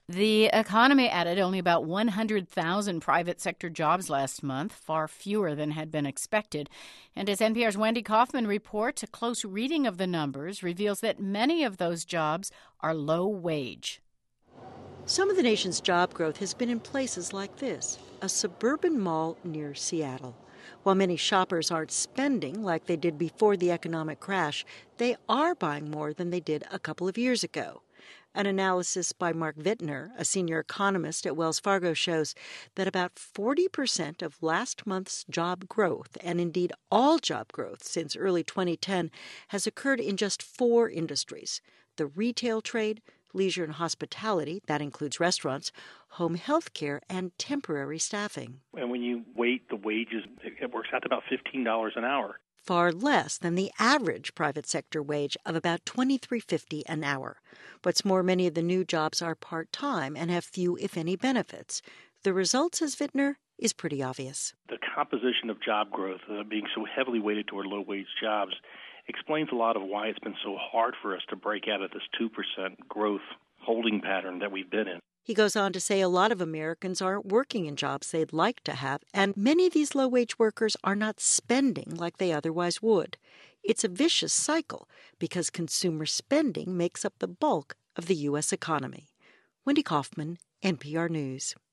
The economy added only about 100,000 private sector jobs last month, far fewer than had been expected. And as NPR's Wendy Kaufman reports, a close reading of the numbers reveals that many of those jobs are low wage. Some of the nation's job growth has been in places like this, a suburban mall near Seattle. While many shoppers aren't spending like they did before the economic crash, they are buying more than they did a couple of years ago. An analysis by Mark Wittner, a senior economist at Wells Fargo, shows that about 40% of last month's job growth, and indeed all job growth since early 2010, has occurred in just 4 industries: the retail trade, leisure and hospitality, that includes restaurants, home health care, and temporary staffing. And when you weight the wages, it works out to about $15 an hour. Far less than the average private sector wage of about $23.50 an hour. What's more, many of the new jobs are part-time and have few, if any, benefits. The result, says Wittner, is pretty obvious. The composition of job growth being so heavily weighted toward low-wage jobs explains a lot of why it's been so hard for us to break out of this 2% growth holding pattern that we've been in. He goes on to say a lot of Americans aren't working in jobs they'd like to have, and many of these low-wage workers are not spending like they otherwise would. It's a vicious cycle because consumer spending makes up the bulk of the U.S. economy. Wendy Kaufman, NPR News.